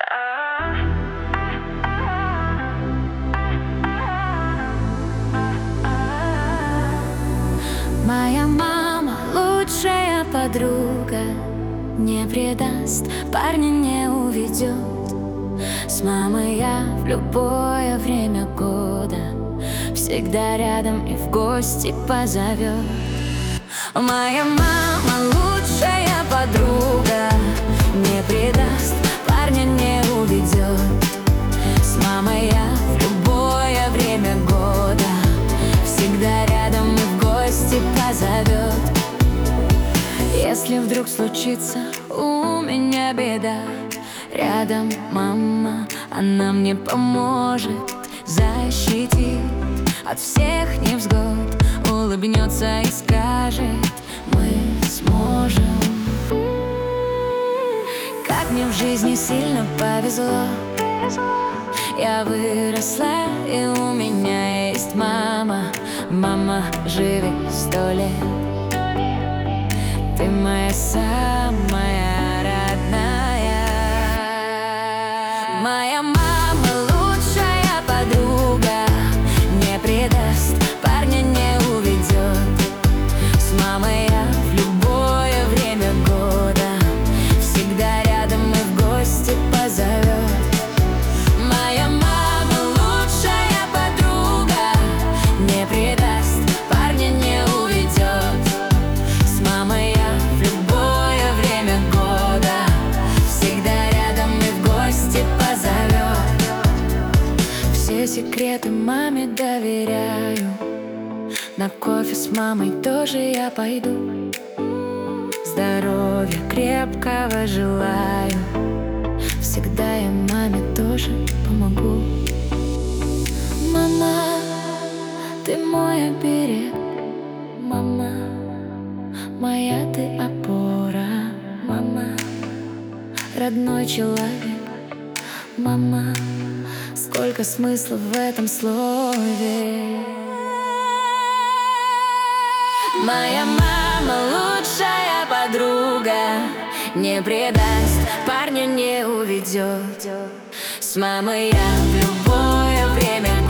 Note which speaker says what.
Speaker 1: Моя мама лучшая подруга, не предаст, парня не уведет. С мамой я в любое время года всегда рядом и в гости позовет. Моя мама лучшая подруга, не предаст, парня не уведет. С мамой я в любое время года всегда рядом и в гости позовет. Если вдруг случится у меня беда, рядом мама, она мне поможет, защитит от всех невзгод, улыбнется и скажет: мы сможем. Как мне в жизни сильно повезло, я выросла, и у меня есть мама. Мама, живи 100 лет, ты моя самая родная. Моя мама лучшая подруга, не предаст, парня не уведет. С мамой я в любое время года всегда рядом и в гости позовет. Моя мама лучшая подруга, не предаст, парня не уведет. С мамой я в любое время года всегда рядом и в гости позовет. Все секреты маме доверяю, на кофе с мамой тоже я пойду. Здоровья крепкого желаю, всегда я маме тоже помогу. Мама, ты мой оберег, мама, моя ты опора. Мама, родной человек, мама, сколько смысла в этом слове. Моя мама лучшая подруга, не предаст, парня не уведет. С мамой я в любое время